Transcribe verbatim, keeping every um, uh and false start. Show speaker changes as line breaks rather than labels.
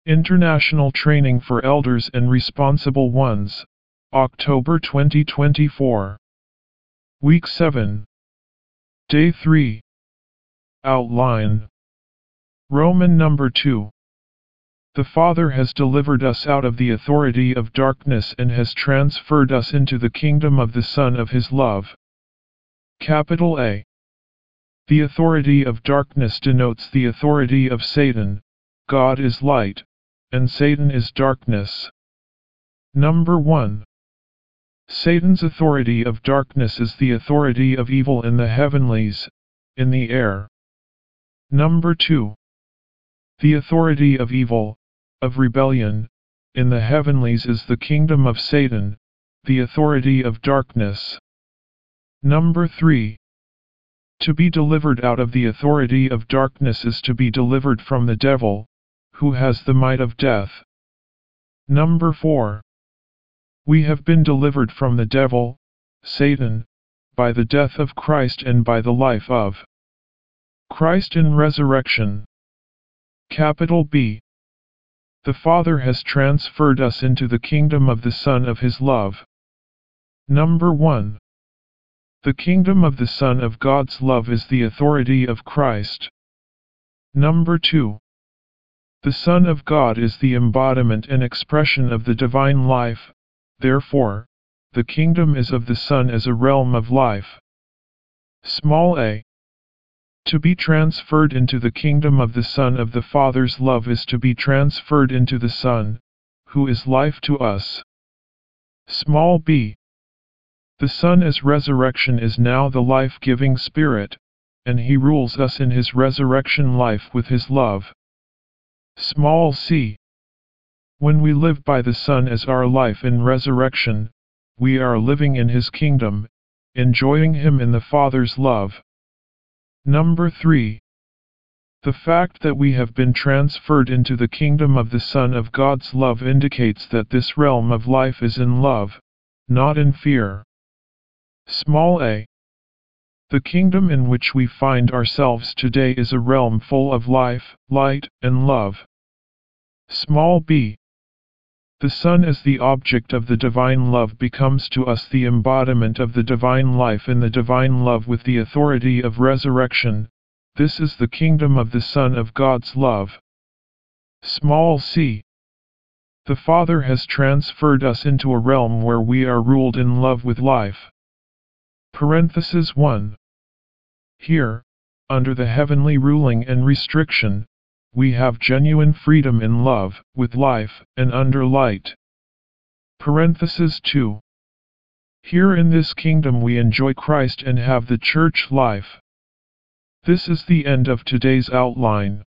International Training for Elders and Responsible Ones, October twenty twenty-four. Week seven. Day three. Outline. Roman number two. The Father has delivered us out of the authority of darkness and has transferred us into the kingdom of the Son of His love. Capital A. The authority of darkness denotes the authority of Satan. God is light, and Satan is darkness. Number one. Satan's authority of darkness is the authority of evil in the heavenlies, in the air. Number two. The authority of evil, of rebellion, in the heavenlies is the kingdom of Satan, the authority of darkness. Number three. To be delivered out of the authority of darkness is to be delivered from the devil, who has the might of death. Number four. We have been delivered from the devil, Satan, by the death of Christ and by the life of Christ in resurrection. Capital B. The Father has transferred us into the kingdom of the Son of His love. Number one. The kingdom of the Son of God's love is the authority of Christ. Number two. The Son of God is the embodiment and expression of the divine life, therefore, the kingdom is of the Son as a realm of life. Small a. To be transferred into the kingdom of the Son of the Father's love is to be transferred into the Son, who is life to us. Small b. The Son as resurrection is now the life-giving Spirit, and He rules us in His resurrection life with His love. Small c. When we live by the Son as our life in resurrection, we are living in His kingdom, enjoying Him in the Father's love. Number three. The fact that we have been transferred into the kingdom of the Son of God's love indicates that this realm of life is in love, not in fear. Small a. The kingdom in which we find ourselves today is a realm full of life, light, and love. Small b. The Son as the object of the divine love becomes to us the embodiment of the divine life in the divine love with the authority of resurrection. This is the kingdom of the Son of God's love. Small c. The Father has transferred us into a realm where we are ruled in love with life. Parenthesis one. Here, under the heavenly ruling and restriction, we have genuine freedom in love, with life, and under light. Parenthesis two. Here in this kingdom we enjoy Christ and have the church life. This is the end of today's outline.